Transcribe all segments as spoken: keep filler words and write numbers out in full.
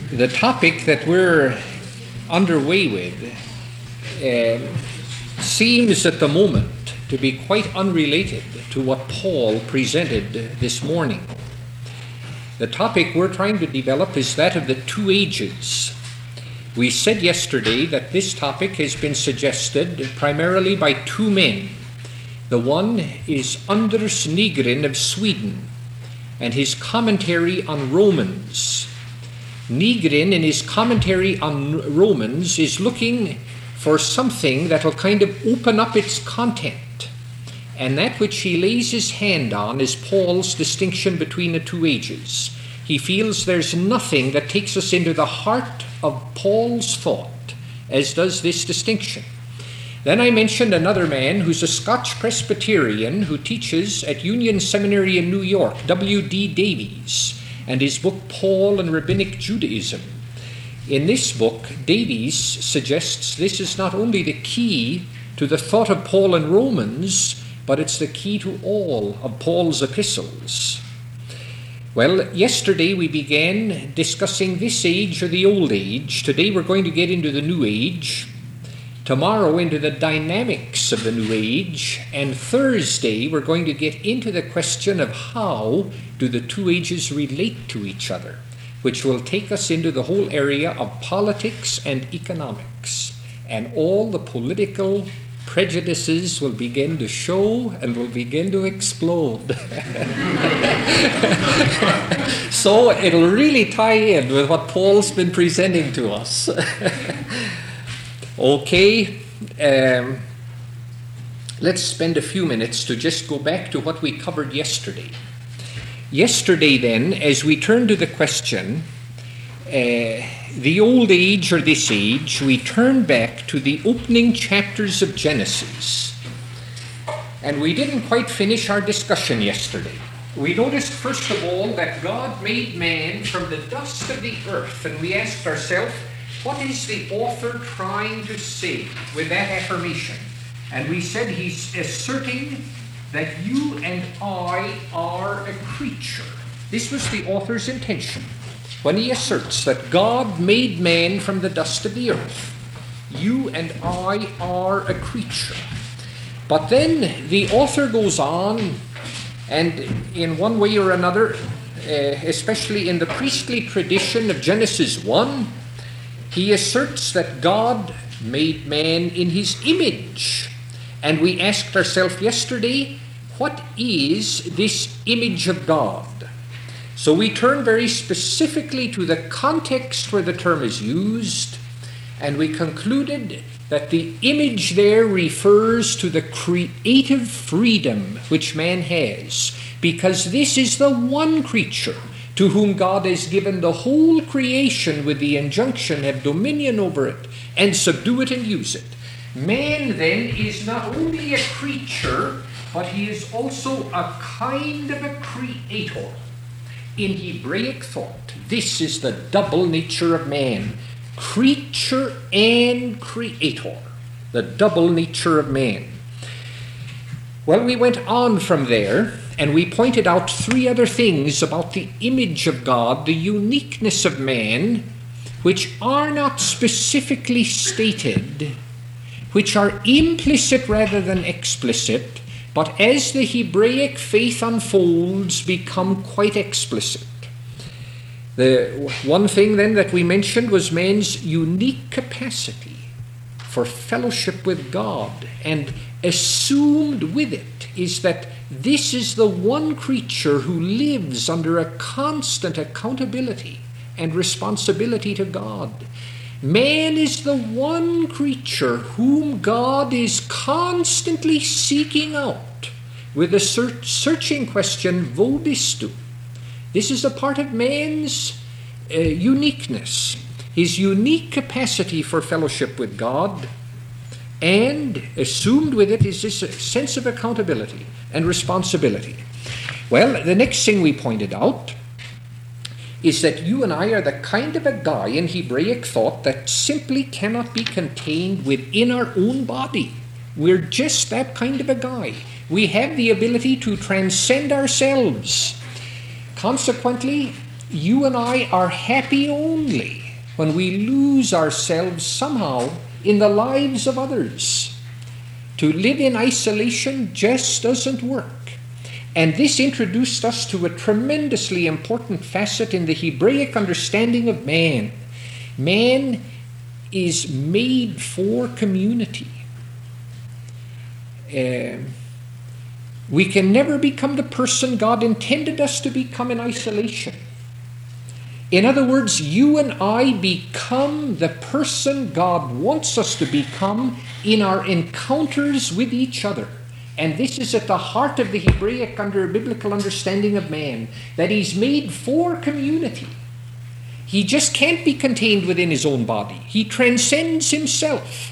The topic that we're underway with uh, seems at the moment to be quite unrelated to what Paul presented this morning. The topic we're trying to develop is that of the two ages. We said yesterday that this topic has been suggested primarily by two men. The one is Anders Nygren of Sweden and his commentary on Romans. Nygren, in his commentary on Romans, is looking for something that will kind of open up its content. And that which he lays his hand on is Paul's distinction between the two ages. He feels there's nothing that takes us into the heart of Paul's thought, as does this distinction. Then I mentioned another man who's a Scotch Presbyterian who teaches at Union Seminary in New York, W D Davies, and his book, Paul and Rabbinic Judaism. In this book, Davies suggests this is not only the key to the thought of Paul in Romans, but it's the key to all of Paul's epistles. Well, yesterday we began discussing this age or the old age. Today we're going to get into the new age. Tomorrow into the dynamics of the new age. And Thursday we're going to get into the question of how do the two ages relate to each other, which will take us into the whole area of politics and economics. And all the political prejudices will begin to show and will begin to explode. So it'll really tie in with what Paul's been presenting to us. Okay, um, let's spend a few minutes to just go back to what we covered yesterday. Yesterday then, as we turn to the question, uh, the old age or this age, we turn back to the opening chapters of Genesis. And we didn't quite finish our discussion yesterday. We noticed, first of all, that God made man from the dust of the earth, and we asked ourselves, what is the author trying to say with that affirmation? And we said he's asserting that you and I are a creature. This was the author's intention when he asserts that God made man from the dust of the earth. You and I are a creature. But then the author goes on, and in one way or another, uh, especially in the priestly tradition of Genesis one, he asserts that God made man in his image. And we asked ourselves yesterday, what is this image of God? So we turn very specifically to the context where the term is used, and we concluded that the image there refers to the creative freedom which man has, because this is the one creature to whom God has given the whole creation with the injunction, have dominion over it, and subdue it and use it. Man then is not only a creature, but he is also a kind of a creator. In Hebraic thought, this is the double nature of man, creature and creator, the double nature of man. Well, we went on from there, and we pointed out three other things about the image of God, the uniqueness of man, which are not specifically stated, which are implicit rather than explicit, but as the Hebraic faith unfolds, become quite explicit. The one thing then that we mentioned was man's unique capacity for fellowship with God, and assumed with it is that this is the one creature who lives under a constant accountability and responsibility to God. Man is the one creature whom God is constantly seeking out with the searching question, Wo bist du? This is a part of man's uh, uniqueness, his unique capacity for fellowship with God, and assumed with it is this sense of accountability and responsibility. Well, the next thing we pointed out is that you and I are the kind of a guy in Hebraic thought that simply cannot be contained within our own body. We're just that kind of a guy. We have the ability to transcend ourselves. Consequently, you and I are happy only when we lose ourselves somehow in the lives of others. To live in isolation just doesn't work. And this introduced us to a tremendously important facet in the Hebraic understanding of man. Man is made for community. Uh, we can never become the person God intended us to become in isolation. In other words, you and I become the person God wants us to become in our encounters with each other. And this is at the heart of the Hebraic under biblical understanding of man, that he's made for community. He just can't be contained within his own body. He transcends himself.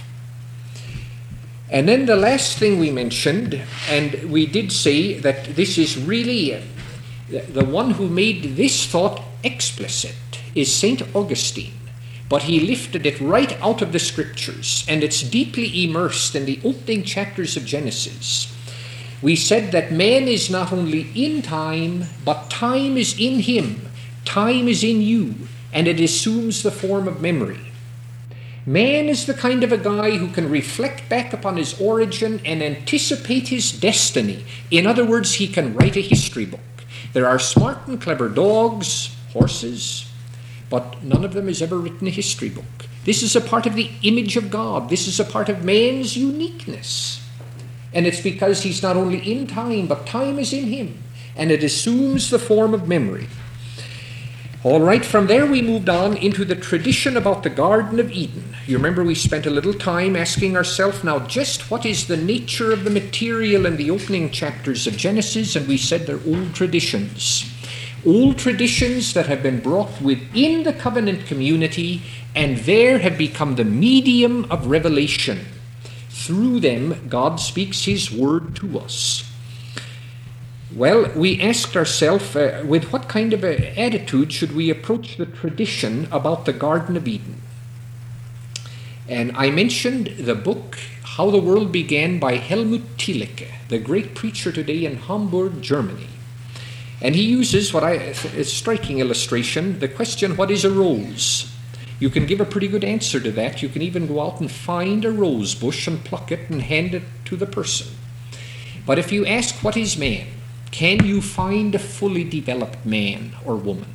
And then the last thing we mentioned, and we did say that this is really the one who made this thought explicit, is Saint Augustine. But he lifted it right out of the scriptures, and it's deeply immersed in the opening chapters of Genesis. We said that man is not only in time, but time is in him. Time is in you, and it assumes the form of memory. Man is the kind of a guy who can reflect back upon his origin and anticipate his destiny. In other words, he can write a history book. There are smart and clever dogs, horses, but none of them has ever written a history book. This is a part of the image of God. This is a part of man's uniqueness. And it's because he's not only in time, but time is in him. And it assumes the form of memory. All right, from there we moved on into the tradition about the Garden of Eden. You remember we spent a little time asking ourselves, now just what is the nature of the material in the opening chapters of Genesis? And we said they're old traditions. Old traditions that have been brought within the covenant community and there have become the medium of revelation. Through them, God speaks his word to us. Well, we asked ourselves, uh, with what kind of an attitude should we approach the tradition about the Garden of Eden? And I mentioned the book, How the World Began by Helmut Thielicke, the great preacher today in Hamburg, Germany. And he uses what I, a striking illustration, the question, what is a rose? You can give a pretty good answer to that. You can even go out and find a rose bush and pluck it and hand it to the person. But if you ask, what is man? Can you find a fully developed man or woman?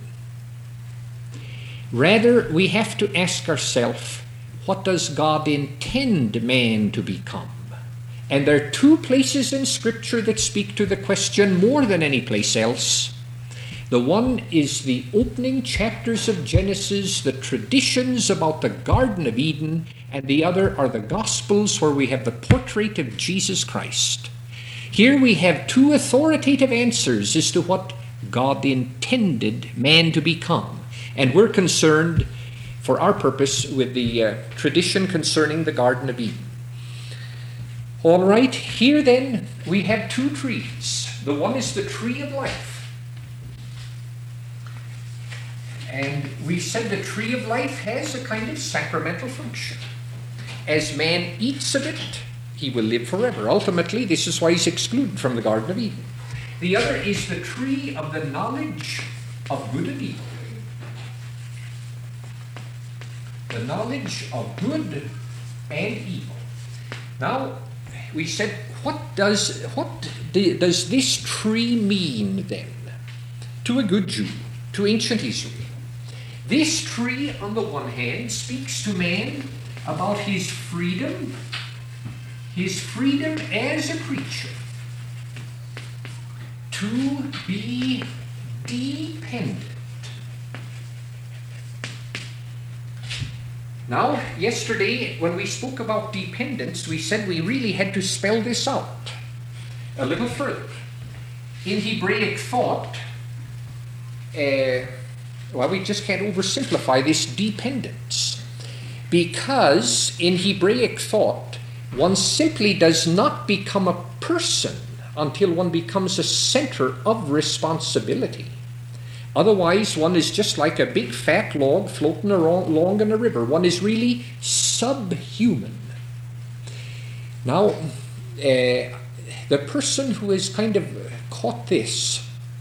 Rather, we have to ask ourselves, what does God intend man to become? And there are two places in Scripture that speak to the question more than any place else. The one is the opening chapters of Genesis, the traditions about the Garden of Eden, and the other are the Gospels where we have the portrait of Jesus Christ. Here we have two authoritative answers as to what God intended man to become. And we're concerned, for our purpose, with the uh, tradition concerning the Garden of Eden. All right, here then we have two trees. The one is the tree of life. And we said the tree of life has a kind of sacramental function. As man eats of it, he will live forever. Ultimately, this is why he's excluded from the Garden of Eden. The other is the tree of the knowledge of good and evil. The knowledge of good and evil. Now, we said, what does what does this tree mean then to a good Jew, to ancient Israel? This tree, on the one hand, speaks to man about his freedom, his freedom as a creature to be dependent. Now, yesterday, when we spoke about dependence, we said we really had to spell this out a little further. In Hebraic thought, uh, well, we just can't oversimplify this dependence. Because in Hebraic thought, one simply does not become a person until one becomes a center of responsibility. Otherwise, one is just like a big fat log floating along in a river. One is really subhuman. Now, uh, the person who has kind of caught this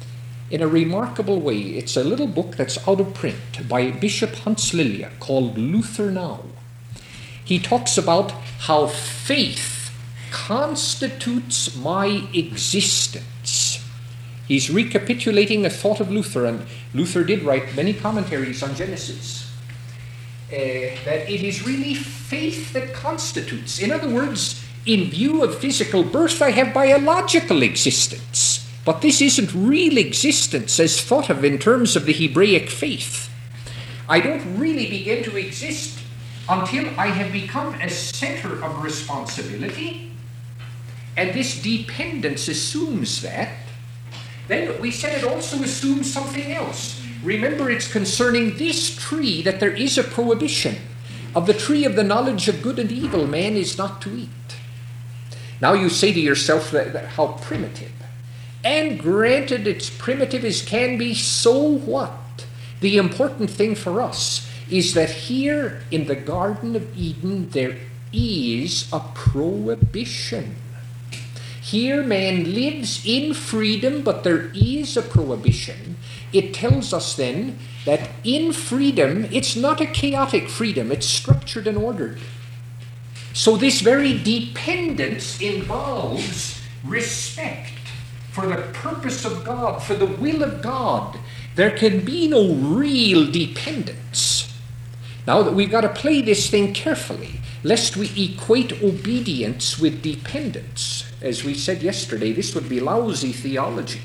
in a remarkable way. It's a little book that's out of print by Bishop Hans Lilja called Luther Now. He talks about how faith constitutes my existence. He's recapitulating a thought of Luther, and Luther did write many commentaries on Genesis, uh, that it is really faith that constitutes. In other words, in view of physical birth, I have biological existence. But this isn't real existence as thought of in terms of the Hebraic faith. I don't really begin to exist until I have become a center of responsibility, and this dependence assumes that. Then we said it also assumes something else. Remember, it's concerning this tree that there is a prohibition. Of the tree of the knowledge of good and evil, man is not to eat. Now you say to yourself, that, that how primitive. And granted, it's primitive as can be, so what? The important thing for us is that here in the Garden of Eden there is a prohibition. Here man lives in freedom, but there is a prohibition. It tells us then that in freedom, it's not a chaotic freedom, it's structured and ordered. So this very dependence involves respect for the purpose of God, for the will of God. There can be no real dependence. Now that we've got to play this thing carefully, lest we equate obedience with dependence. As we said yesterday, this would be lousy theology.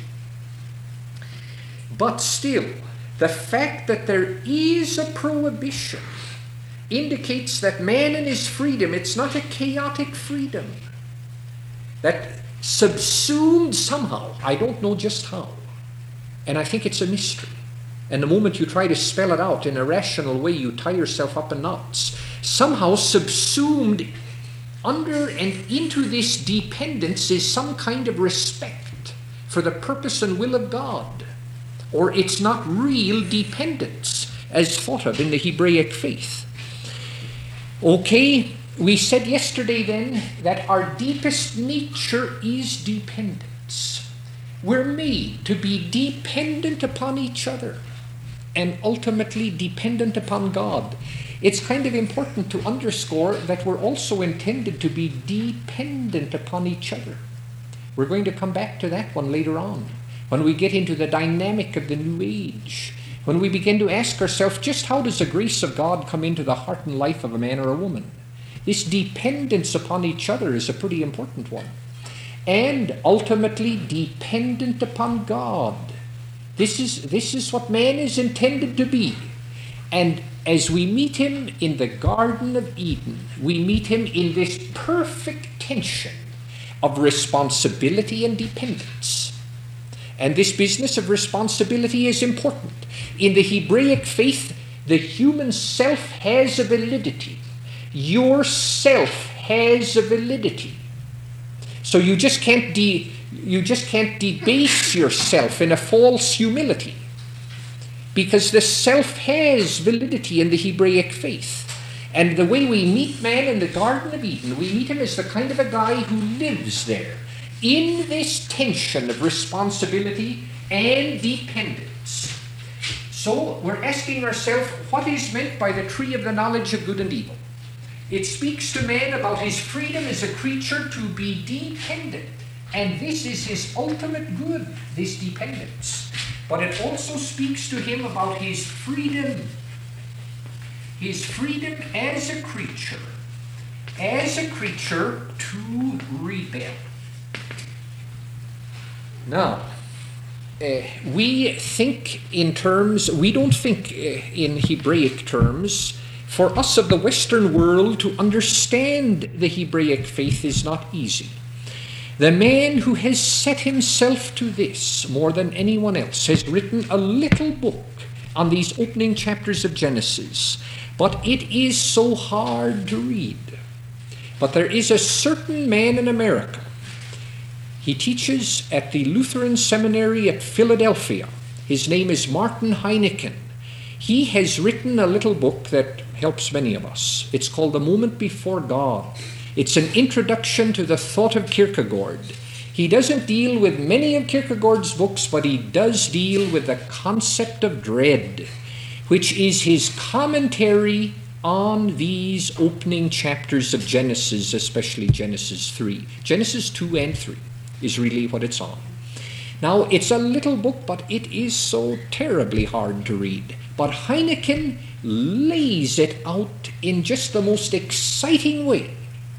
But still, the fact that there is a prohibition indicates that man in his freedom, it's not a chaotic freedom. That subsumed somehow, I don't know just how. And I think it's a mystery. And the moment you try to spell it out in a rational way, you tie yourself up in knots. Somehow subsumed under and into this dependence is some kind of respect for the purpose and will of God. Or it's not real dependence as thought of in the Hebraic faith. Okay, we said yesterday then that our deepest nature is dependence. We're made to be dependent upon each other and ultimately dependent upon God. It's kind of important to underscore that we're also intended to be dependent upon each other. We're going to come back to that one later on, when we get into the dynamic of the new age, when we begin to ask ourselves, just how does the grace of God come into the heart and life of a man or a woman? This dependence upon each other is a pretty important one. And ultimately dependent upon God. This is, this is what man is intended to be. And as we meet him in the Garden of Eden, we meet him in this perfect tension of responsibility and dependence. And this business of responsibility is important. In the Hebraic faith, the human self has a validity. Your self has a validity. So you just can't de- you just can't debase yourself in a false humility, because the self has validity in the Hebraic faith. And the way we meet man in the Garden of Eden, we meet him as the kind of a guy who lives there in this tension of responsibility and dependence. So we're asking ourselves, what is meant by the tree of the knowledge of good and evil? It speaks to man about his freedom as a creature to be dependent. And this is his ultimate good, this dependence. But it also speaks to him about his freedom. His freedom as a creature. As a creature to rebel. Now, uh, we think in terms, we don't think uh, in Hebraic terms. For us of the Western world to understand the Hebraic faith is not easy. The man who has set himself to this more than anyone else has written a little book on these opening chapters of Genesis, but it is so hard to read. But there is a certain man in America. He teaches at the Lutheran Seminary at Philadelphia. His name is Martin Heineken. He has written a little book that helps many of us. It's called The Moment Before God. It's an introduction to the thought of Kierkegaard. He doesn't deal with many of Kierkegaard's books, but he does deal with the concept of dread, which is his commentary on these opening chapters of Genesis, especially Genesis three. Genesis two and three is really what it's on. Now, it's a little book, but it is so terribly hard to read. But Heineken lays it out in just the most exciting way.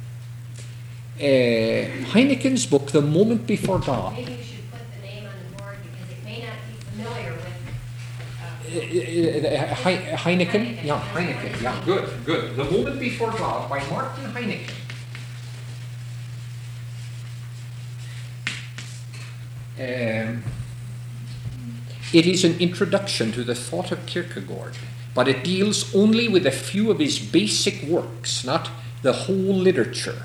Uh, Heineken's book, The Moment Before God. Maybe you should put the name on the board because it may not be familiar with. Uh, Uh, uh, He- Heineken? Yeah, Heineken. Yeah, good, good. The Moment Before God by Martin Heineken. Um, it is an introduction to the thought of Kierkegaard, but it deals only with a few of his basic works, not the whole literature.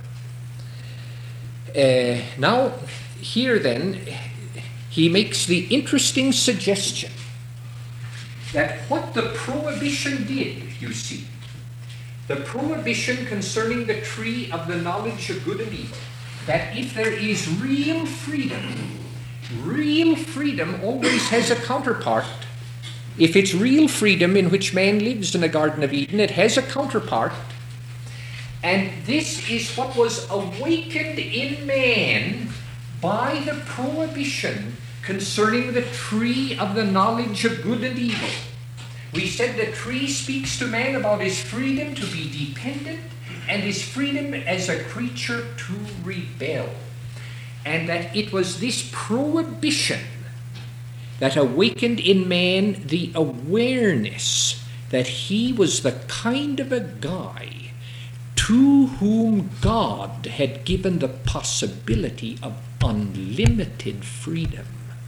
Uh, now, here then, he makes the interesting suggestion that what the prohibition did, you see, the prohibition concerning the tree of the knowledge of good and evil, that if there is real freedom, real freedom always has a counterpart. If it's real freedom in which man lives in the Garden of Eden, it has a counterpart. And this is what was awakened in man by the prohibition concerning the tree of the knowledge of good and evil. We said the tree speaks to man about his freedom to be dependent and his freedom as a creature to rebel. And that it was this prohibition that awakened in man the awareness that he was the kind of a guy to whom God had given the possibility of unlimited freedom.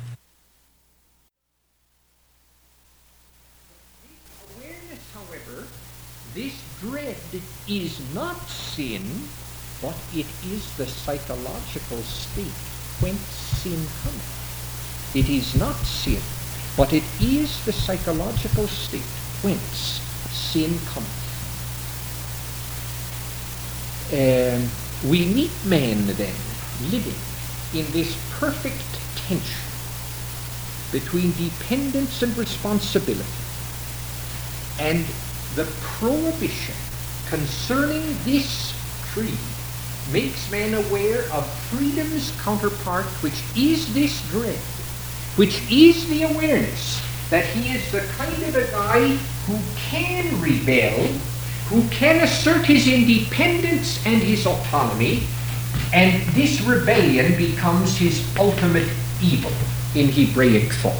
This awareness, however, this dread is not sin, but it is the psychological state whence sin cometh. It is not sin, but it is the psychological state whence sin cometh. Um, we meet man then living in this perfect tension between dependence and responsibility, and the prohibition concerning this tree makes man aware of freedom's counterpart, which is this dread, which is the awareness that he is the kind of a guy who can rebel, who can assert his independence and his autonomy, and this rebellion becomes his ultimate evil in Hebraic thought.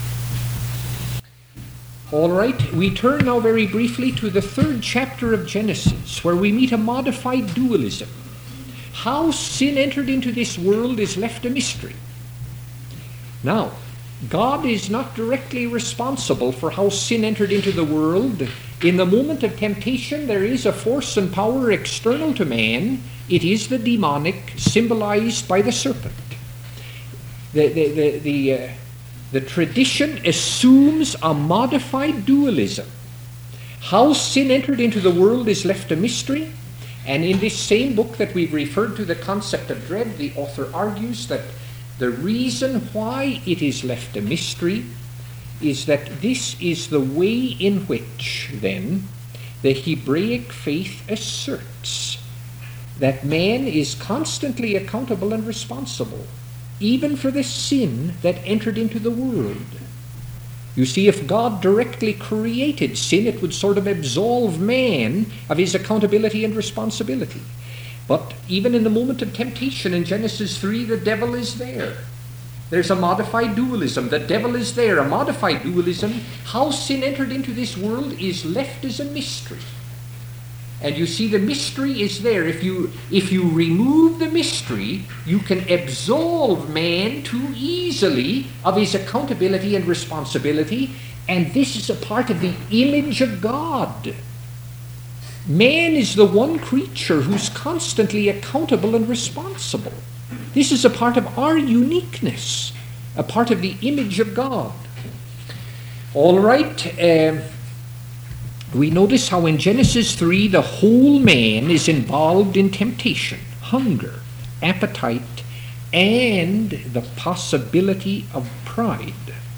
All right, we turn now very briefly to the third chapter of Genesis, where we meet a modified dualism. How sin entered into this world is left a mystery. Now, God is not directly responsible for how sin entered into the world. In the moment of temptation, there is a force and power external to man. It is the demonic, symbolized by the serpent. The, the, the, the, uh, the tradition assumes a modified dualism. How sin entered into the world is left a mystery. And in this same book that we've referred to, The Concept of Dread, the author argues that the reason why it is left a mystery is that this is the way in which, then, the Hebraic faith asserts that man is constantly accountable and responsible, even for the sin that entered into the world. You see, if God directly created sin, it would sort of absolve man of his accountability and responsibility. But even in the moment of temptation in Genesis three, the devil is there. There's a modified dualism. The devil is there, a modified dualism. How sin entered into this world is left as a mystery. And you see, the mystery is there. If you, if you remove the mystery, you can absolve man too easily of his accountability and responsibility. And this is a part of the image of God. Man is the one creature who's constantly accountable and responsible. This is a part of our uniqueness, a part of the image of God. All right. Uh, we notice how in Genesis three, the whole man is involved in temptation, hunger, appetite, and the possibility of pride.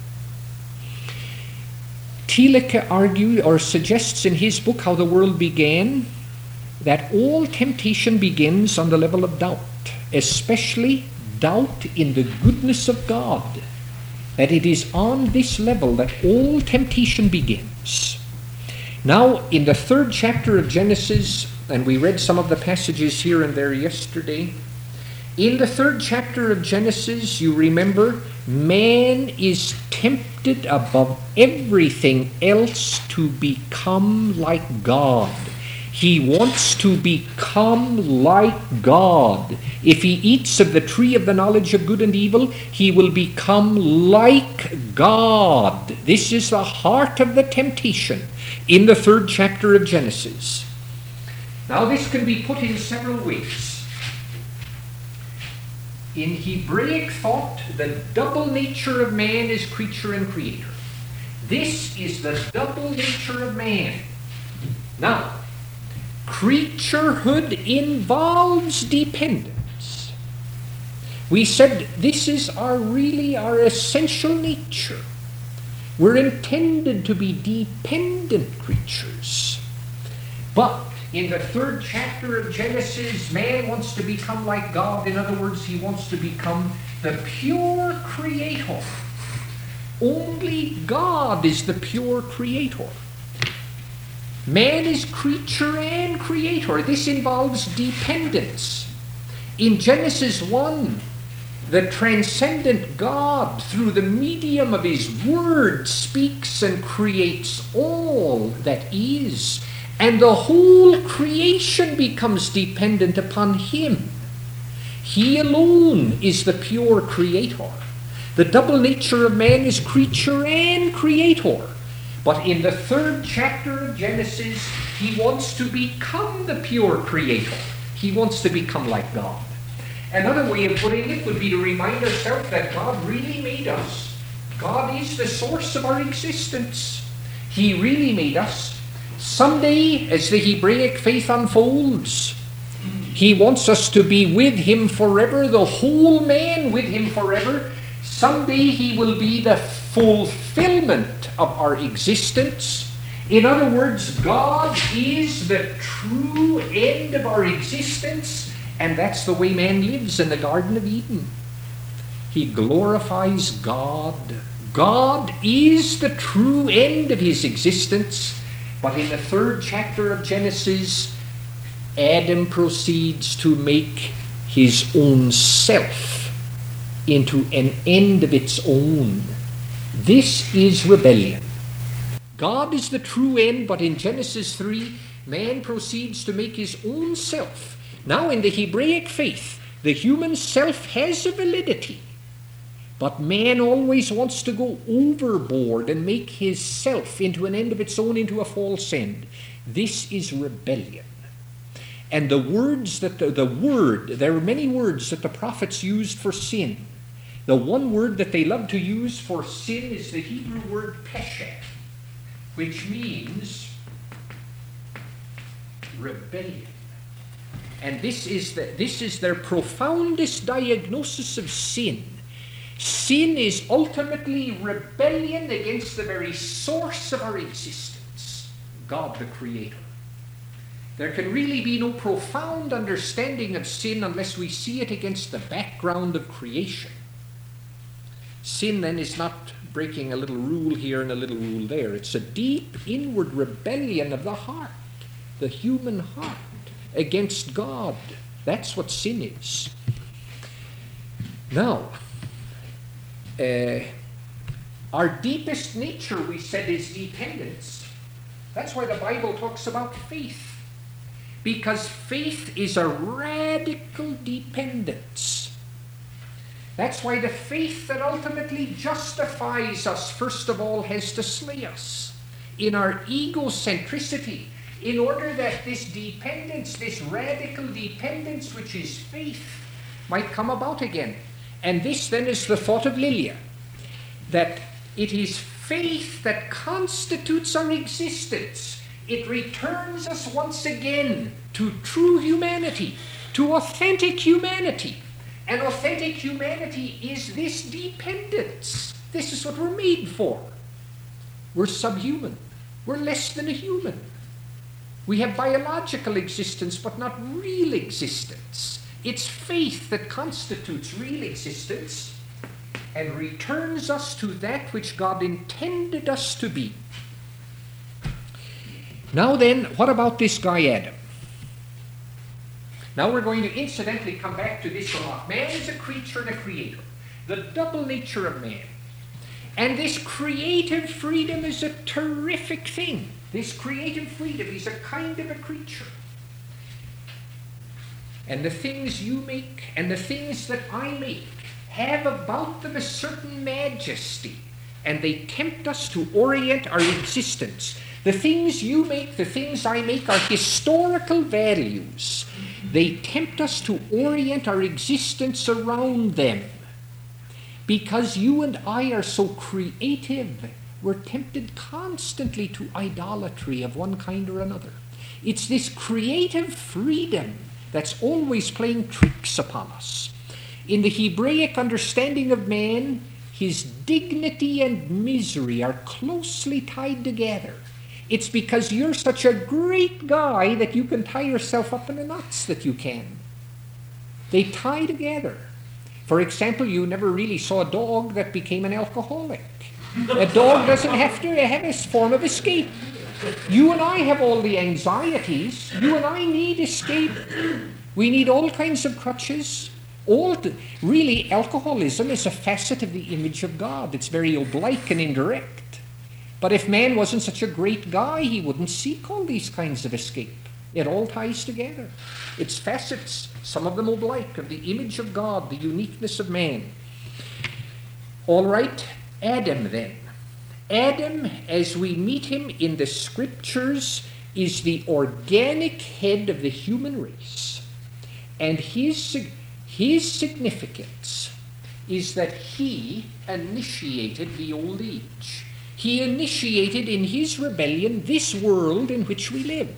Thielicke argues or suggests in his book How the World Began that all temptation begins on the level of doubt, especially doubt in the goodness of God, that it is on this level that all temptation begins. Now, in the third chapter of Genesis, and we read some of the passages here and there yesterday, in the third chapter of Genesis, you remember, man is tempted above everything else to become like God. He wants to become like God. If he eats of the tree of the knowledge of good and evil, he will become like God. This is the heart of the temptation in the third chapter of Genesis. Now, this can be put in several ways. In Hebraic thought, the double nature of man is creature and creator. This is the double nature of man. Now, creaturehood involves dependence. We said this is our really our essential nature. We're intended to be dependent creatures. But in the third chapter of Genesis, man wants to become like God. In other words, he wants to become the pure creator. Only God is the pure creator. Man is creature and creator. This involves dependence. In Genesis one, the transcendent God, through the medium of his word, speaks and creates all that is. And the whole creation becomes dependent upon him. He alone is the pure creator. The double nature of man is creature and creator. But in the third chapter of Genesis, he wants to become the pure creator. He wants to become like God. Another way of putting it would be to remind ourselves that God really made us. God is the source of our existence. He really made us. Someday, as the Hebraic faith unfolds, he wants us to be with him forever, the whole man with him forever. Someday he will be the fulfillment of our existence. In other words, God is the true end of our existence, and that's the way man lives in the Garden of Eden. He glorifies God. God is the true end of his existence. But in the third chapter of Genesis, Adam proceeds to make his own self into an end of its own. This is rebellion. God is the true end, but in Genesis three, man proceeds to make his own self. Now, in the Hebraic faith, the human self has a validity. But man always wants to go overboard and make his self into an end of its own, into a false end. This is rebellion. And the words that the, the word, there are many words that the prophets used for sin. The one word that they love to use for sin is the Hebrew word pesha, which means rebellion. And this is the, this is their profoundest diagnosis of sin. Sin is ultimately rebellion against the very source of our existence, God the Creator. There can really be no profound understanding of sin unless we see it against the background of creation. Sin then is not breaking a little rule here and a little rule there. It's a deep inward rebellion of the heart, the human heart, against God. That's what sin is. Now, Uh, our deepest nature, we said, is dependence. That's why the Bible talks about faith. Because faith is a radical dependence. That's why the faith that ultimately justifies us, first of all, has to slay us in our egocentricity, in order that this dependence, this radical dependence, which is faith, might come about again. And this then is the thought of Lilia, that it is faith that constitutes our existence. It returns us once again to true humanity, to authentic humanity. And authentic humanity is this dependence. This is what we're made for. We're subhuman. We're less than a human. We have biological existence, but not real existence. It's faith that constitutes real existence and returns us to that which God intended us to be. Now then, what about this guy Adam? Now we're going to incidentally come back to this a lot. Man is a creature and a creator. The double nature of man. And this creative freedom is a terrific thing. This creative freedom is a kind of a creature. And the things you make and the things that I make have about them a certain majesty. And they tempt us to orient our existence. The things you make, the things I make are historical values. They tempt us to orient our existence around them. Because you and I are so creative, we're tempted constantly to idolatry of one kind or another. It's this creative freedom that's always playing tricks upon us. In the Hebraic understanding of man, his dignity and misery are closely tied together. It's because you're such a great guy that you can tie yourself up in the knots that you can. They tie together. For example, you never really saw a dog that became an alcoholic. A dog doesn't have to have a form of escape. You and I have all the anxieties. You and I need escape. We need all kinds of crutches. All the, really, alcoholism is a facet of the image of God. It's very oblique and indirect. But if man wasn't such a great guy, he wouldn't seek all these kinds of escape. It all ties together. It's facets, some of them oblique, of the image of God, the uniqueness of man. All right, Adam then. Adam, as we meet him in the scriptures, is the organic head of the human race. And his, his significance is that he initiated the old age. He initiated in his rebellion this world in which we live.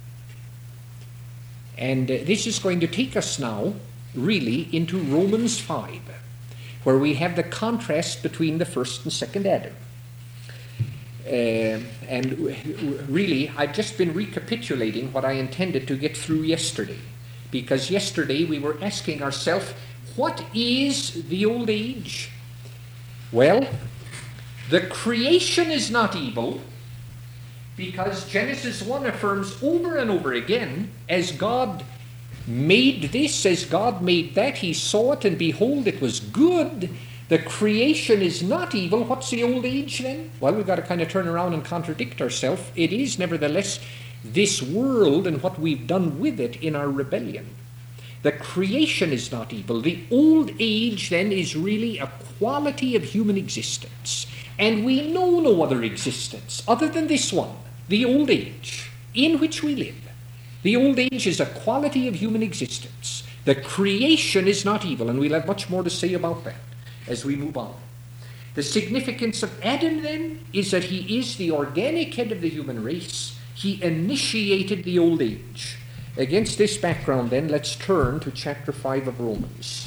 And uh, this is going to take us now, really, into Romans five, where we have the contrast between the first and second Adam. Uh, and w- really, I've just been recapitulating what I intended to get through yesterday. Because yesterday we were asking ourselves, what is the old age? Well, the creation is not evil, because Genesis one affirms over and over again, as God made this, as God made that, he saw it, and behold, it was good. The creation is not evil. What's the old age then? Well, we've got to kind of turn around and contradict ourselves. It is, nevertheless, this world and what we've done with it in our rebellion. The creation is not evil. The old age, then, is really a quality of human existence. And we know no other existence other than this one, the old age, in which we live. The old age is a quality of human existence. The creation is not evil, and we'll have much more to say about that as we move on. The significance of Adam, then, is that he is the organic head of the human race. He initiated the old age. Against this background, then, let's turn to chapter five of Romans.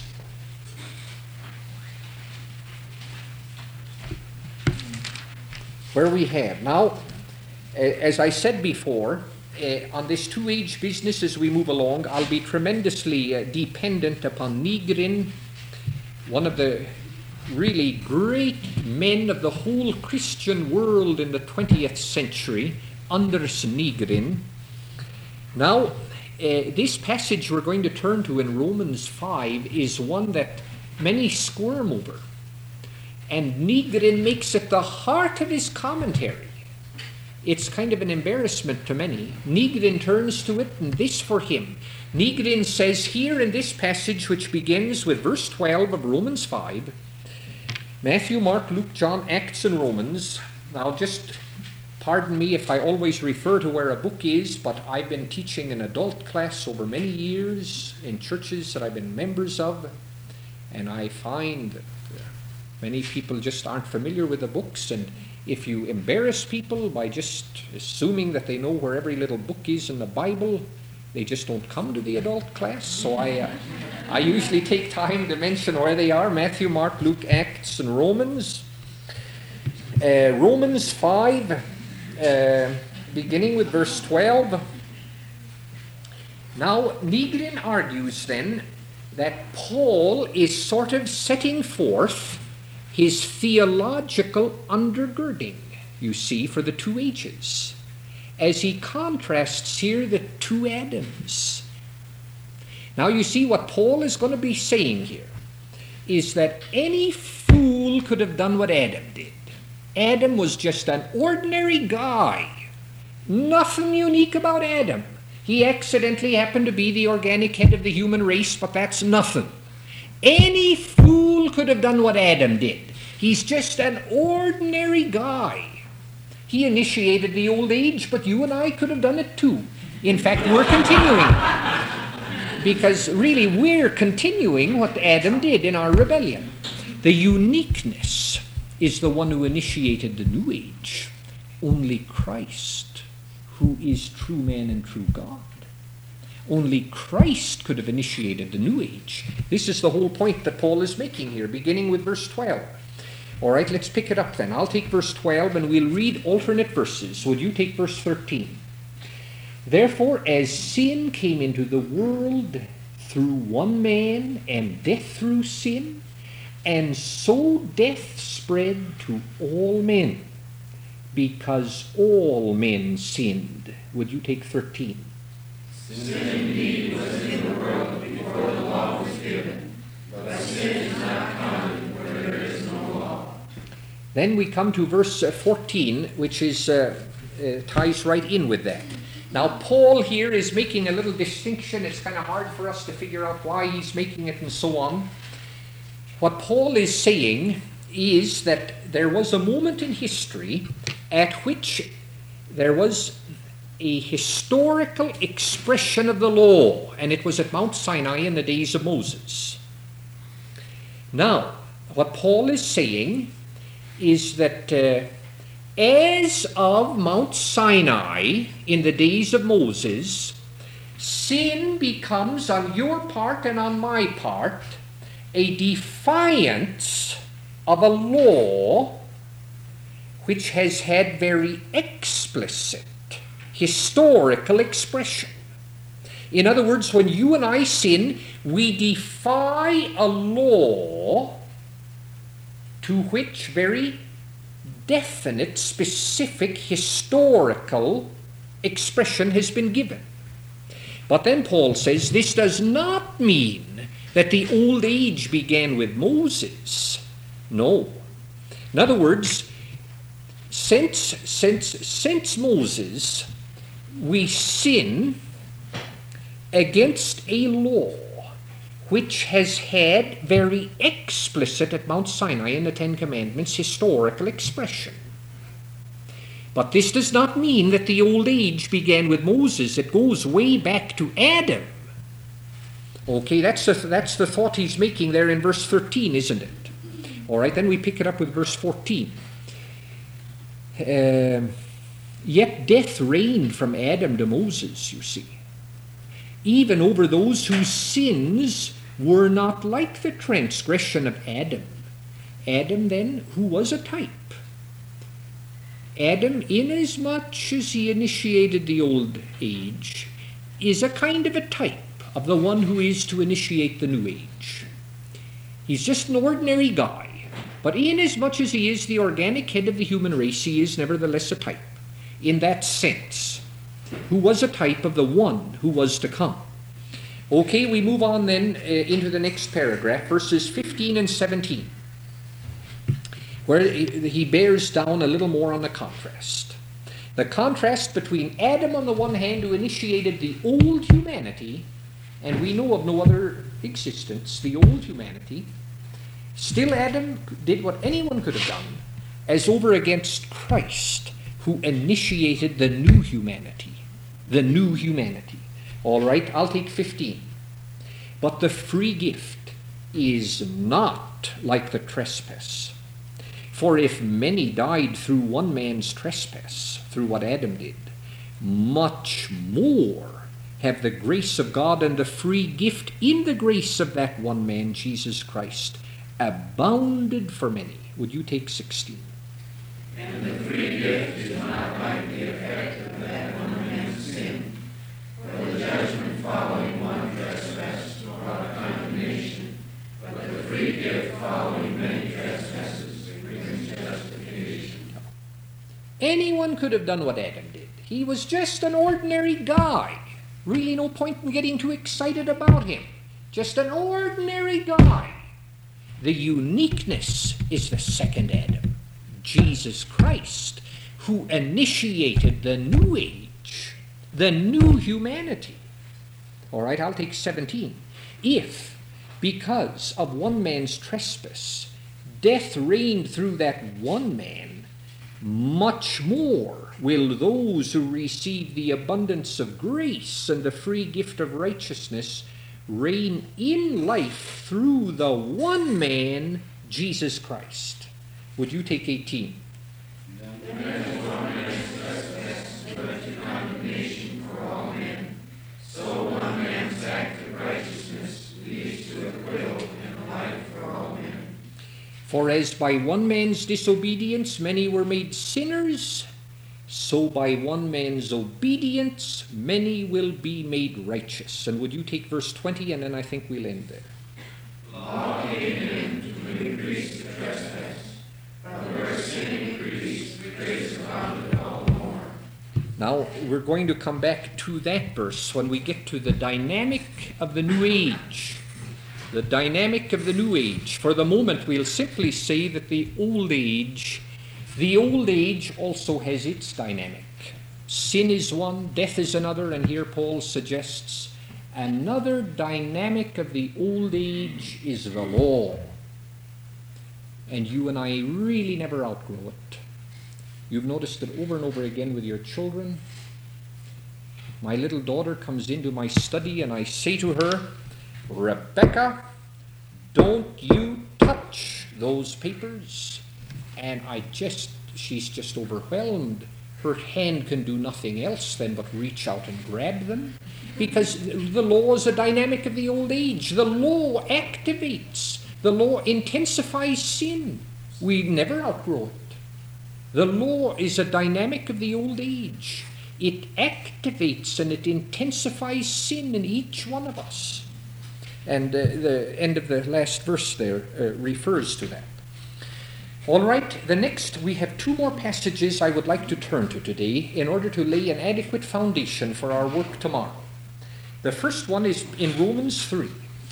Where we have, now, as I said before, uh, on this two-age business as we move along, I'll be tremendously uh, dependent upon Nygren, one of the really great men of the whole Christian world in the twentieth century, Anders Nygren. Now, uh, this passage we're going to turn to in Romans five is one that many squirm over. And Nygren makes it the heart of his commentary. It's kind of an embarrassment to many. Nygren turns to it, and this for him. Nygren says here in this passage, which begins with verse twelve of Romans five, Matthew, Mark, Luke, John, Acts, and Romans. Now just pardon me if I always refer to where a book is, but I've been teaching an adult class over many years in churches that I've been members of, and I find that many people just aren't familiar with the books, and if you embarrass people by just assuming that they know where every little book is in the Bible, They just don't come to the adult class, so I, uh, I usually take time to mention where they are: Matthew, Mark, Luke, Acts, and Romans. Uh, Romans five, uh, beginning with verse twelve. Now, Nygren argues then that Paul is sort of setting forth his theological undergirding, you see, for the two ages, as he contrasts here the two Adams. Now, you see, what Paul is going to be saying here is that any fool could have done what Adam did. Adam was just an ordinary guy. Nothing unique about Adam. He accidentally happened to be the organic head of the human race, but that's nothing. Any fool could have done what Adam did. He's just an ordinary guy. He initiated the old age, but you and I could have done it too. In fact, we're continuing. Because really, we're continuing what Adam did in our rebellion. The uniqueness is the one who initiated the new age. Only Christ, who is true man and true God. Only Christ could have initiated the new age. This is the whole point that Paul is making here, beginning with verse twelve. All right, let's pick it up then. I'll take verse twelve and we'll read alternate verses. Would you take verse thirteen? Therefore, as sin came into the world through one man, and death through sin, and so death spread to all men, because all men sinned. Would you take thirteen? Sin indeed was in the world before the law was given, but sin is not counted where there is no law. Then we come to verse uh, fourteen, which is uh, uh, ties right in with that. Now, Paul here is making a little distinction. It's kind of hard for us to figure out why he's making it and so on. What Paul is saying is that there was a moment in history at which there was a historical expression of the law, and it was at Mount Sinai in the days of Moses. Now, what Paul is saying is that uh, as of Mount Sinai in the days of Moses, sin becomes on your part and on my part a defiance of a law which has had very explicit historical expression. In other words, when you and I sin, we defy a law to which very definite, specific, historical expression has been given. But then Paul says this does not mean that the old age began with Moses. No. In other words, since, since, since Moses, we sin against a law which has had very explicit at Mount Sinai in the Ten Commandments historical expression. But this does not mean that the old age began with Moses. It goes way back to Adam. Okay, that's the, that's the thought he's making there in verse thirteen, isn't it? All right, then we pick it up with verse fourteen. Uh, Yet death reigned from Adam to Moses, you see, even over those whose sins were not like the transgression of Adam. Adam, then, who was a type. Adam, inasmuch as he initiated the old age, is a kind of a type of the one who is to initiate the new age. He's just an ordinary guy, but inasmuch as he is the organic head of the human race, he is nevertheless a type. In that sense, who was a type of the one who was to come. Okay, we move on then uh, into the next paragraph, verses fifteen and seventeen, where he bears down a little more on the contrast. The contrast between Adam on the one hand, who initiated the old humanity, and we know of no other existence, the old humanity. Still Adam did what anyone could have done, as over against Christ, who initiated the new humanity. The new humanity. All right, I'll take fifteen. But the free gift is not like the trespass. For if many died through one man's trespass, through what Adam did, much more have the grace of God and the free gift in the grace of that one man, Jesus Christ, abounded for many. Would you take sixteen? And the free gift is not like the effect of that one man's sin, for the judgment following one trespass brought condemnation, but the free gift following many trespasses brings justification. Anyone could have done what Adam did. He was just an ordinary guy. Really no point in getting too excited about him. Just an ordinary guy. The uniqueness is the second Adam, Jesus Christ, who initiated the new age, the new humanity. All right, I'll take seventeen. If, because of one man's trespass, death reigned through that one man, much more will those who receive the abundance of grace and the free gift of righteousness reign in life through the one man, Jesus Christ. Would you take eighteen? For as by one man's disobedience many were made sinners, so by one man's obedience many will be made righteous. And would you take verse twenty, and then I think we'll end there. Law came in to increase the trespass, but where sin increased, grace abounded all the more. Now, we're going to come back to that verse when we get to the dynamic of the new age. The dynamic of the new age. For the moment, we'll simply say that the old age, the old age also has its dynamic. Sin is one, death is another, and here Paul suggests another dynamic of the old age is the law. And you and I really never outgrow it. You've noticed it over and over again with your children. My little daughter comes into my study and I say to her, Rebecca, don't you touch those papers. And I just, she's just overwhelmed. Her hand can do nothing else than but reach out and grab them. Because the law is a dynamic of the old age. The law activates. The law intensifies sin. We never outgrow it. The law is a dynamic of the old age. It activates and it intensifies sin in each one of us. And uh, the end of the last verse there uh, refers to that. All right, the next, we have two more passages I would like to turn to today in order to lay an adequate foundation for our work tomorrow. The first one is in Romans three.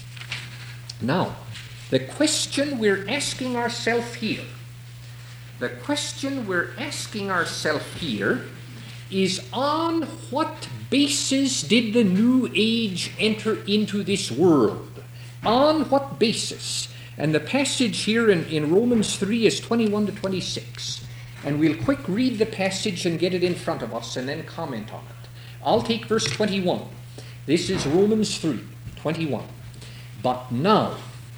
Now, the question we're asking ourselves here, the question we're asking ourselves here is, on what basis did the new age enter into this world? On what basis? And the passage here in, in Romans three is twenty-one to twenty-six. And we'll quick read the passage and get it in front of us and then comment on it. I'll take verse twenty-one. This is Romans three, twenty-one. But now,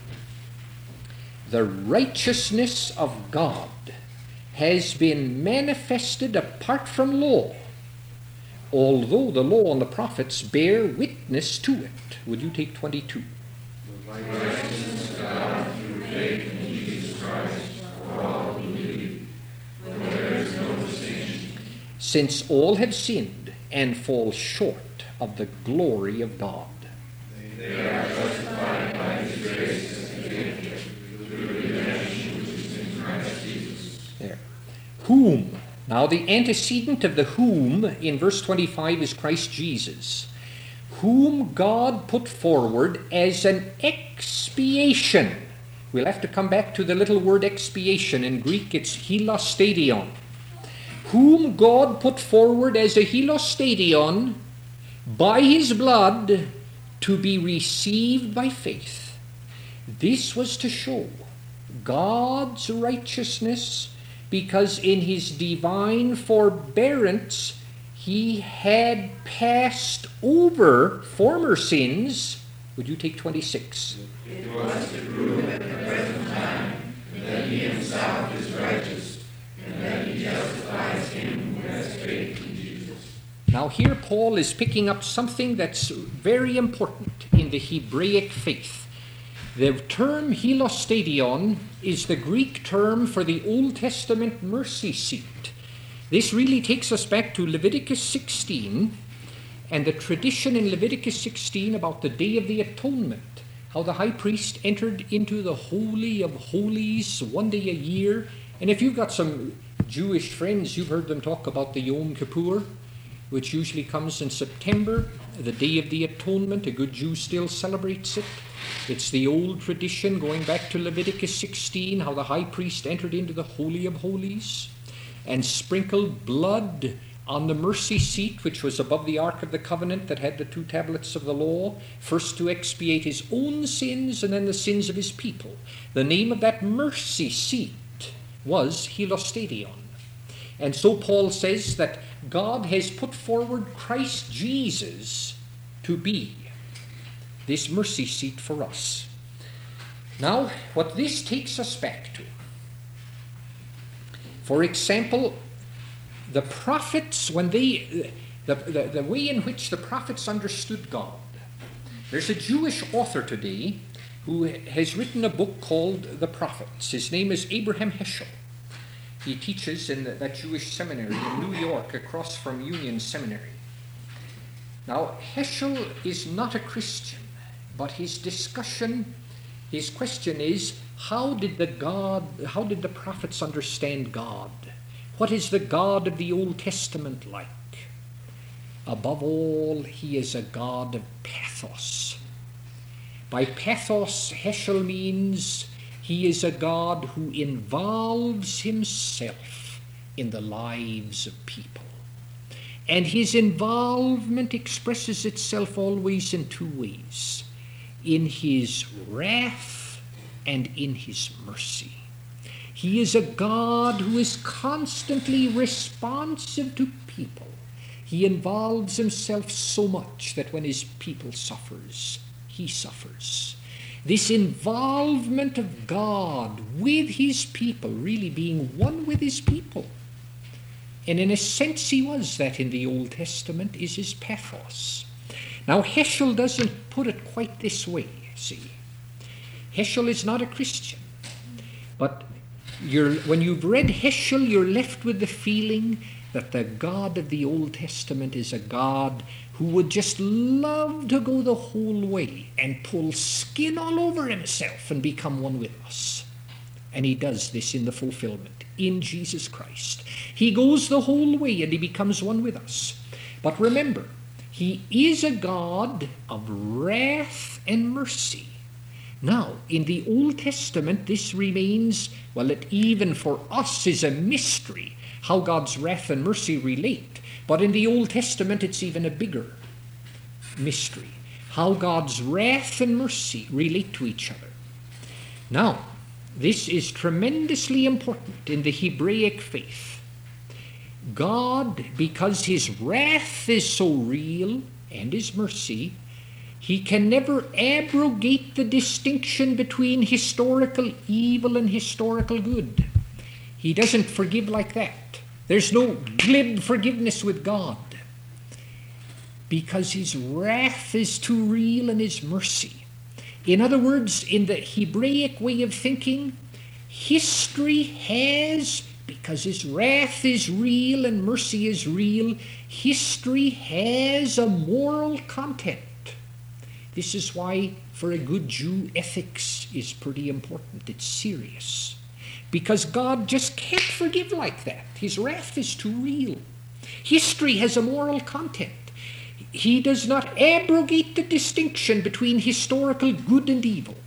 the righteousness of God has been manifested apart from law, although the law and the prophets bear witness to it. Would you take twenty-two? The righteousness of God through faith in Jesus Christ for all who believe, for there is no distinction. Since all have sinned and fall short of the glory of God. They are justified by His grace as a gift through the redemption which is in Christ Jesus. There. Whom? Now the antecedent of the whom in verse twenty-five is Christ Jesus, whom God put forward as an expiation. We'll have to come back to the little word expiation. In Greek it's hilostadion. Whom God put forward as a hilostadion by His blood to be received by faith. This was to show God's righteousness, because in His divine forbearance He had passed over former sins. Would you take twenty-six? It was to prove at the present time that He Himself is righteous, and that He justifies him who has faith in Jesus. Now here Paul is picking up something that's very important in the Hebraic faith. The term hilostadion is the Greek term for the Old Testament mercy seat. This really takes us back to Leviticus sixteen and the tradition in Leviticus sixteen about the Day of the Atonement, how the high priest entered into the Holy of Holies one day a year. And if you've got some Jewish friends, you've heard them talk about the Yom Kippur, which usually comes in September, the Day of the Atonement. A good Jew still celebrates it. It's the old tradition going back to Leviticus sixteen, how the high priest entered into the Holy of Holies and sprinkled blood on the mercy seat, which was above the Ark of the Covenant that had the two tablets of the law, first to expiate his own sins and then the sins of his people. The name of that mercy seat was hilostadion. And so Paul says that God has put forward Christ Jesus to be this mercy seat for us. Now, what this takes us back to, for example, the prophets, when they, the, the, the way in which the prophets understood God. There's a Jewish author today who has written a book called The Prophets. His name is Abraham Heschel. He teaches in the, that Jewish seminary in New York across from Union Seminary. Now, Heschel is not a Christian, but his discussion, his question is, how did the God, how did the prophets understand God? What is the God of the Old Testament like? Above all, he is a God of pathos. By pathos, Heschel means he is a God who involves himself in the lives of people. And his involvement expresses itself always in two ways: in his wrath and in his mercy. He is a God who is constantly responsive to people. He involves himself so much that when his people suffers, he suffers. This involvement of God with his people, really being one with his people, and in a sense he was that in the Old Testament, is his pathos. Now Heschel doesn't put it quite this way, see. Heschel is not a Christian, but You're, when you've read Heschel, you're left with the feeling that the God of the Old Testament is a God who would just love to go the whole way and pull skin all over himself and become one with us. And he does this in the fulfillment, in Jesus Christ. He goes the whole way and he becomes one with us. But remember, he is a God of wrath and mercy. Now, in the Old Testament, this remains, well, it even for us is a mystery how God's wrath and mercy relate. But in the Old Testament, it's even a bigger mystery, how God's wrath and mercy relate to each other. Now, this is tremendously important in the Hebraic faith. God, because his wrath is so real and his mercy, he can never abrogate the distinction between historical evil and historical good. He doesn't forgive like that. There's no glib forgiveness with God, because his wrath is too real and his mercy. In other words, in the Hebraic way of thinking, history has, because his wrath is real and mercy is real, history has a moral content. This is why, for a good Jew, ethics is pretty important. It's serious. Because God just can't forgive like that. His wrath is too real. History has a moral content. He does not abrogate the distinction between historical good and evil.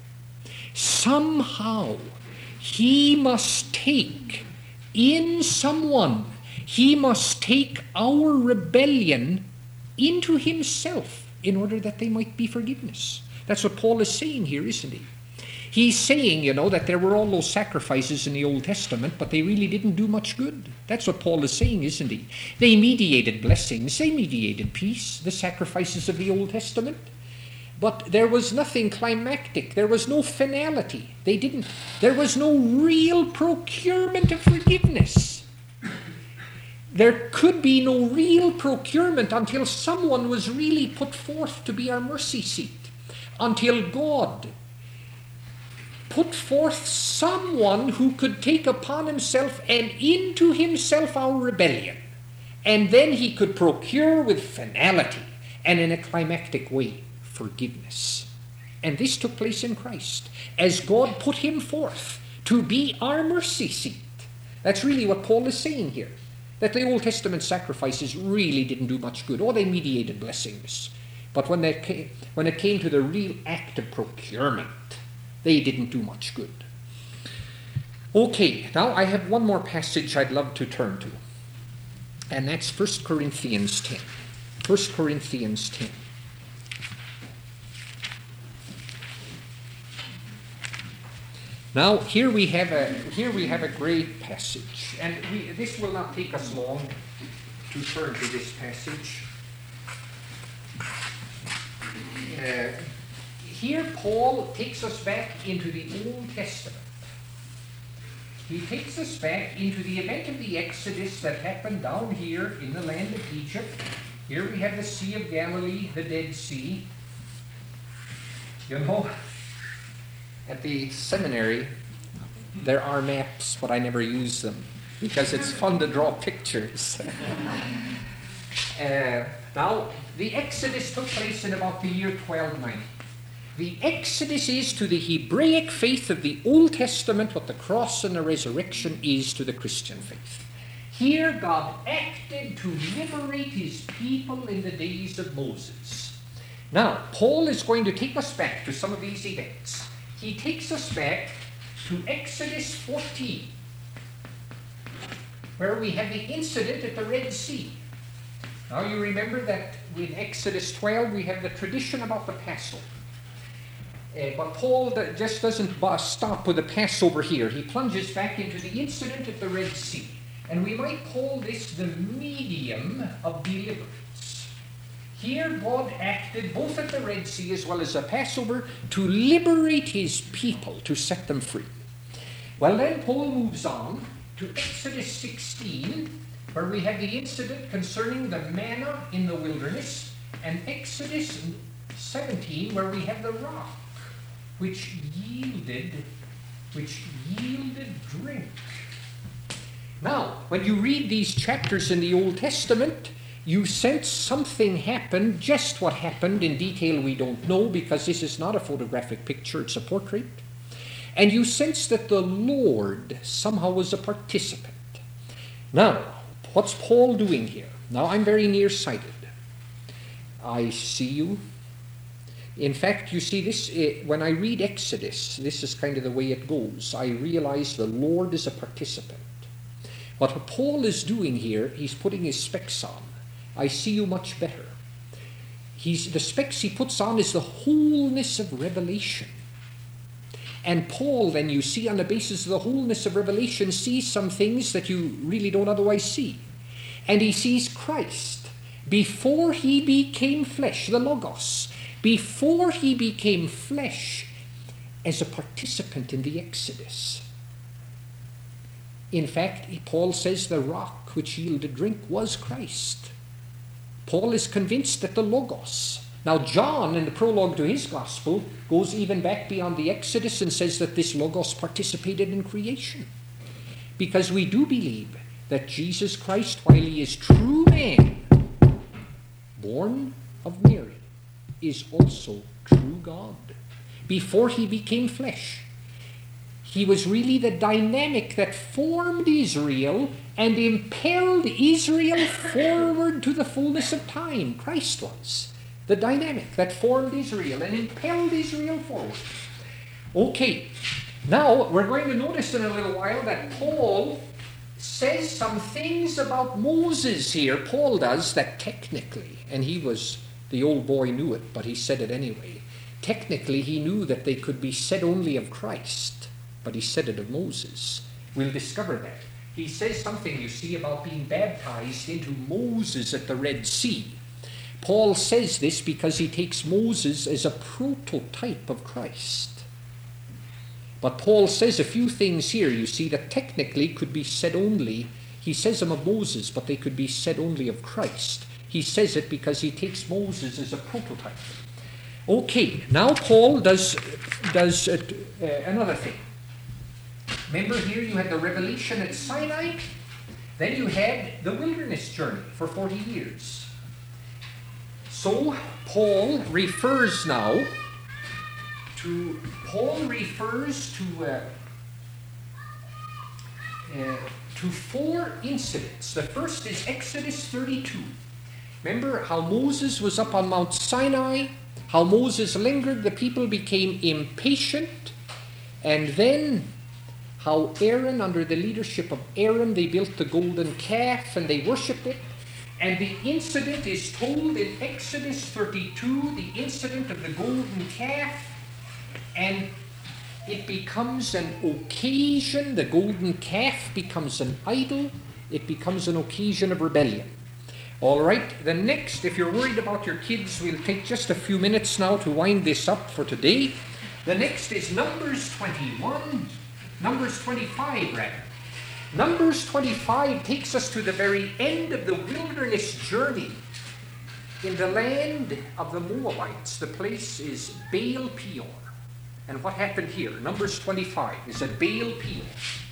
Somehow, he must take in someone, he must take our rebellion into himself, in order that they might be forgiveness. That's what Paul is saying here, isn't he? He's saying, you know, that there were all those sacrifices in the Old Testament, but they really didn't do much good. That's what Paul is saying, isn't he? They mediated blessings, they mediated peace, the sacrifices of the Old Testament. But there was nothing climactic, there was no finality. They didn't, there was no real procurement of forgiveness. there could be no real procurement until someone was really put forth to be our mercy seat, until God put forth someone who could take upon himself and into himself our rebellion, and then he could procure with finality and in a climactic way forgiveness. And this took place in Christ, as God put him forth to be our mercy seat. That's really what Paul is saying here, that the Old Testament sacrifices really didn't do much good. Oh, they mediated blessings. But when, they came, when it came to the real act of procurement, they didn't do much good. Okay, now I have one more passage I'd love to turn to, and that's First Corinthians ten. First Corinthians ten. Now here we have a here we have a great passage, and we, this will not take us long to turn to this passage. Uh, here Paul takes us back into the Old Testament. He takes us back into the event of the Exodus that happened down here in the land of Egypt. Here we have the Sea of Galilee, the Dead Sea. You know, at the seminary, there are maps, but I never use them because it's fun to draw pictures. uh, now, the Exodus took place in about the year twelve ninety. The Exodus is to the Hebraic faith of the Old Testament what the cross and the resurrection is to the Christian faith. Here God acted to liberate his people in the days of Moses. Now, Paul is going to take us back to some of these events. He takes us back to Exodus fourteen, where we have the incident at the Red Sea. Now you remember that in Exodus twelve we have the tradition about the Passover. Uh, but Paul just doesn't stop with the Passover here. He plunges back into the incident at the Red Sea. And we might call this the medium of deliverance. Here God acted both at the Red Sea as well as the Passover to liberate his people, to set them free. Well, then Paul moves on to Exodus sixteen, where we have the incident concerning the manna in the wilderness, and Exodus seventeen, where we have the rock which yielded, which yielded drink. Now, when you read these chapters in the Old Testament, you sense something happened. Just what happened in detail we don't know, because this is not a photographic picture, it's a portrait. And you sense that the Lord somehow was a participant. Now, what's Paul doing here? Now, I'm very nearsighted. I see you. In fact, you see this, uh, when I read Exodus, this is kind of the way it goes. I realize the Lord is a participant. What Paul is doing here, he's putting his specs on. I see you much better. He's, the specs he puts on is the wholeness of revelation. And Paul, then, you see, on the basis of the wholeness of revelation, sees some things that you really don't otherwise see. And he sees Christ before he became flesh, the Logos, before he became flesh, as a participant in the Exodus. In fact, Paul says the rock which yielded drink was Christ. Paul is convinced that the Logos. Now, John, in the prologue to his gospel, goes even back beyond the Exodus and says that this Logos participated in creation. Because we do believe that Jesus Christ, while he is true man, born of Mary, is also true God. Before he became flesh, he was really the dynamic that formed Israel and impelled Israel forward to the fullness of time. Christ was the dynamic that formed Israel and impelled Israel forward. Okay, now we're going to notice in a little while that Paul says some things about Moses here. Paul does that technically, and he was, the old boy knew it, but he said it anyway. Technically, he knew that they could be said only of Christ, but he said it of Moses. We'll discover that. He says something, you see, about being baptized into Moses at the Red Sea. Paul says this because he takes Moses as a prototype of Christ. But Paul says a few things here, you see, that technically could be said only He says them of Moses, but they could be said only of Christ. He says it because he takes Moses as a prototype. Okay, now Paul does, does uh, uh, another thing. Remember here you had the revelation at Sinai, then you had the wilderness journey for forty years. So Paul refers now to, Paul refers to, uh, uh, to four incidents. The first is Exodus thirty-two. Remember how Moses was up on Mount Sinai, how Moses lingered, the people became impatient, and then how Aaron, under the leadership of Aaron, they built the golden calf and they worshipped it. And the incident is told in Exodus thirty-two, the incident of the golden calf, and it becomes an occasion, the golden calf becomes an idol, it becomes an occasion of rebellion. All right, the next, if you're worried about your kids, we'll take just a few minutes now to wind this up for today. The next is Numbers twenty-one, Numbers twenty-five rather. Numbers twenty-five takes us to the very end of the wilderness journey. In the land of the Moabites, the place is Baal Peor. And what happened here? Numbers twenty-five is at Baal Peor.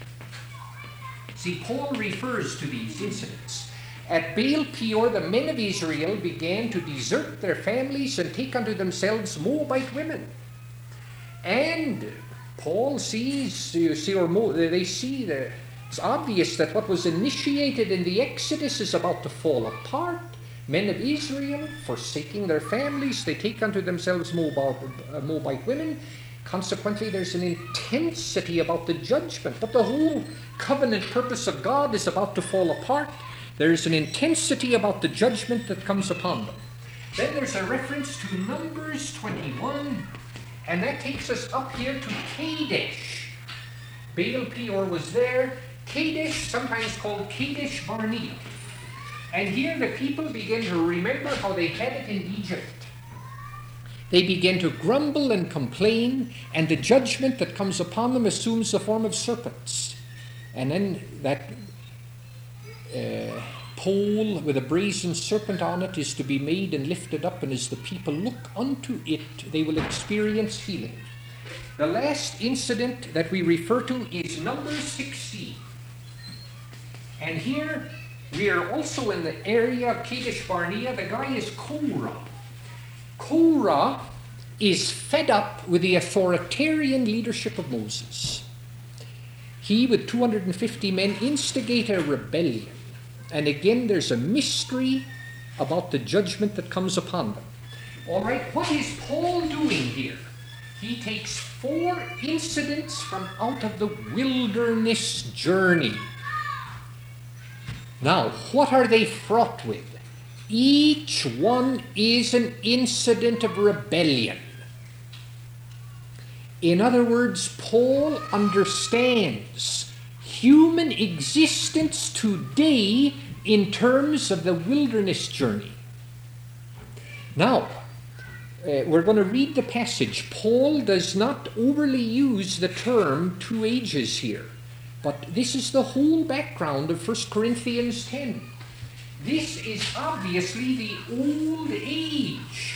See, Paul refers to these incidents. At Baal Peor, the men of Israel began to desert their families and take unto themselves Moabite women. And Paul sees, you see, or Mo, they see that it's obvious that what was initiated in the Exodus is about to fall apart. Men of Israel, forsaking their families, they take unto themselves Moabite, uh, Moabite women. Consequently, there's an intensity about the judgment. But the whole covenant purpose of God is about to fall apart. There's an intensity about the judgment that comes upon them. Then there's a reference to Numbers twenty-one, and that takes us up here to Kadesh. Baal Peor was there. Kadesh, sometimes called Kadesh Barnea. And here the people begin to remember how they had it in Egypt. They begin to grumble and complain, and the judgment that comes upon them assumes the form of serpents. And then that uh, pole with a brazen serpent on it is to be made and lifted up, and as the people look unto it, they will experience healing. The last incident that we refer to is Numbers sixteen. And here we are also in the area of Kadesh Barnea. The guy is Korah. Korah is fed up with the authoritarian leadership of Moses. He, with two hundred fifty men, instigate a rebellion. And again, there's a mystery about the judgment that comes upon them. All right, what is Paul doing here? He takes four incidents from out of the wilderness journey. Now, what are they fraught with? Each one is an incident of rebellion. In other words, Paul understands human existence today in terms of the wilderness journey. Now, uh, we're going to read the passage. Paul does not overly use the term two ages here, but this is the whole background of First Corinthians ten. This is obviously the old age.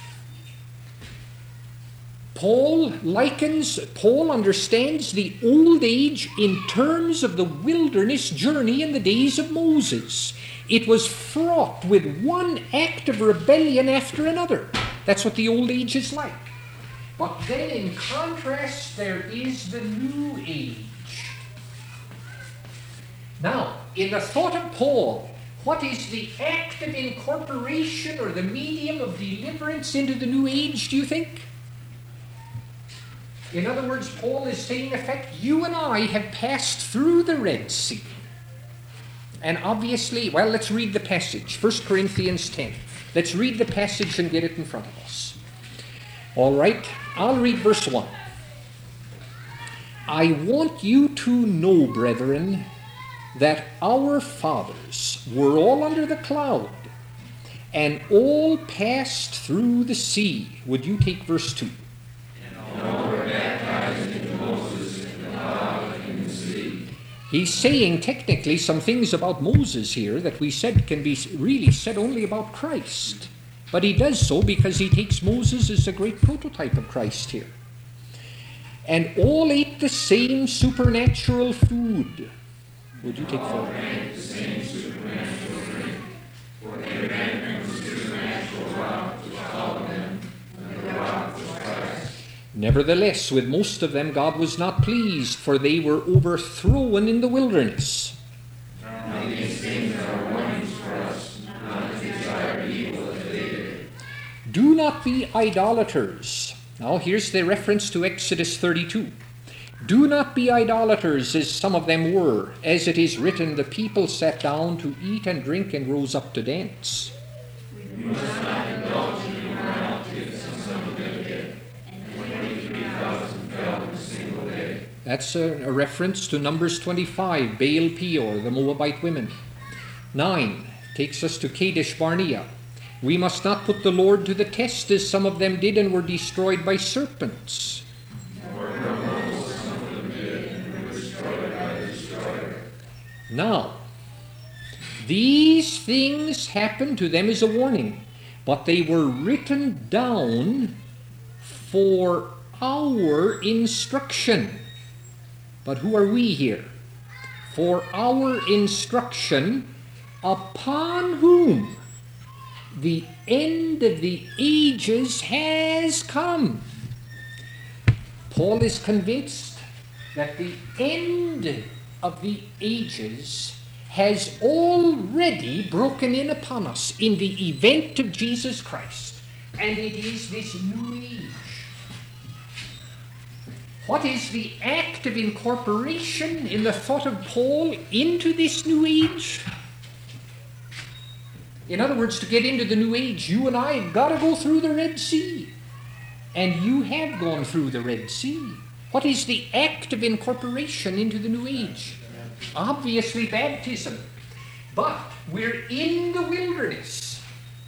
Paul likens, Paul understands the old age in terms of the wilderness journey in the days of Moses. It was fraught with one act of rebellion after another. That's what the old age is like. But then in contrast, there is the new age. Now, in the thought of Paul, what is the act of incorporation or the medium of deliverance into the new age, do you think? In other words, Paul is saying, in effect, you and I have passed through the Red Sea. And obviously, well, let's read the passage, First Corinthians ten. Let's read the passage and get it in front of us. All right, I'll read verse one. I want you to know, brethren, that our fathers were all under the cloud, and all passed through the sea. Would you take verse two? He's saying technically some things about Moses here that we said can be really said only about Christ. But he does so because he takes Moses as a great prototype of Christ here. And all ate the same supernatural food. Would you take four? Nevertheless, with most of them God was not pleased, for they were overthrown in the wilderness. Now these things are warnings for us, not to desire evil as they did. Do not be idolaters. Now here's the reference to Exodus thirty-two. Do not be idolaters, as some of them were. As it is written, the people sat down to eat and drink and rose up to dance. We must not indulge in immorality as some of them did, and twenty-three thousand fell in a single day. That's a, a reference to Numbers twenty-five, Baal Peor, the Moabite women. Nine takes us to Kadesh Barnea. We must not put the Lord to the test, as some of them did and were destroyed by serpents. Now, these things happened to them as a warning, but they were written down for our instruction. But who are we here? For our instruction, upon whom the end of the ages has come. Paul is convinced that the end of the ages has already broken in upon us in the event of Jesus Christ, and it is this new age. What is the act of incorporation in the thought of Paul into this new age? In other words, to get into the new age, you and I have got to go through the Red Sea. And you have gone through the Red Sea. What is the act of incorporation into the new age? Obviously baptism. But we're in the wilderness.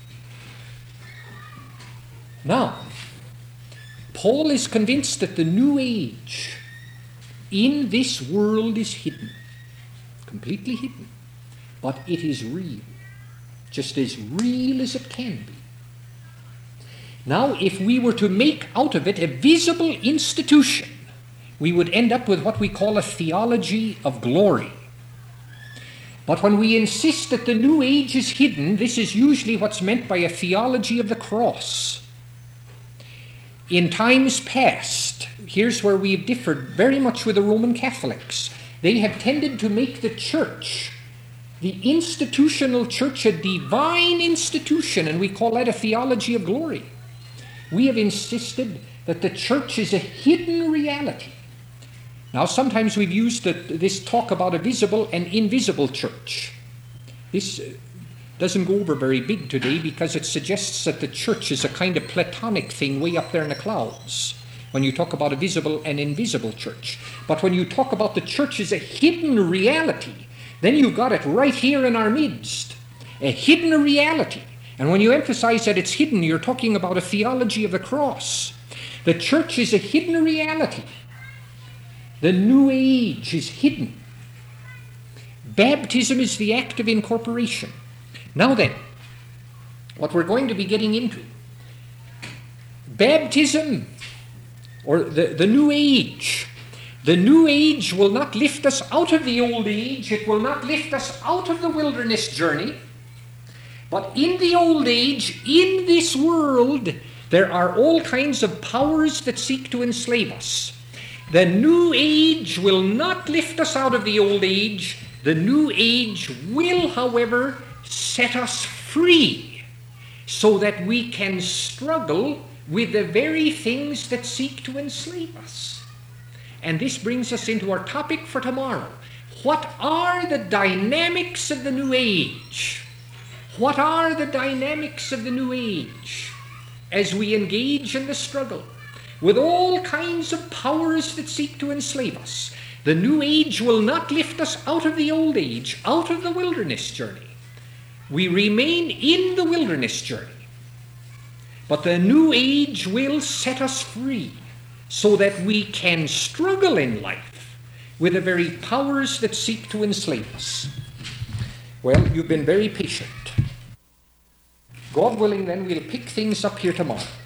Now, Paul is convinced that the new age in this world is hidden. Completely hidden. But it is real. Just as real as it can be. Now, if we were to make out of it a visible institution, we would end up with what we call a theology of glory. But when we insist that the new age is hidden, this is usually what's meant by a theology of the cross. In times past, here's where we've differed very much with the Roman Catholics. They have tended to make the church, the institutional church, a divine institution, and we call that a theology of glory. We have insisted that the church is a hidden reality. Now, sometimes we've used the, this talk about a visible and invisible church. This doesn't go over very big today because it suggests that the church is a kind of Platonic thing way up there in the clouds when you talk about a visible and invisible church. But when you talk about the church as a hidden reality, then you've got it right here in our midst. A hidden reality. And when you emphasize that it's hidden, you're talking about a theology of the cross. The church is a hidden reality. The new age is hidden. Baptism is the act of incorporation. Now then, what we're going to be getting into. Baptism, or the, the new age. The new age will not lift us out of the old age. It will not lift us out of the wilderness journey. But in the old age, in this world, there are all kinds of powers that seek to enslave us. The new age will not lift us out of the old age. The new age will, however, set us free so that we can struggle with the very things that seek to enslave us. And this brings us into our topic for tomorrow. What are the dynamics of the new age? What are the dynamics of the new age as we engage in the struggle with all kinds of powers that seek to enslave us? The new age will not lift us out of the old age, out of the wilderness journey. We remain in the wilderness journey. But the new age will set us free so that we can struggle in life with the very powers that seek to enslave us. Well, you've been very patient. God willing, then, we'll pick things up here tomorrow.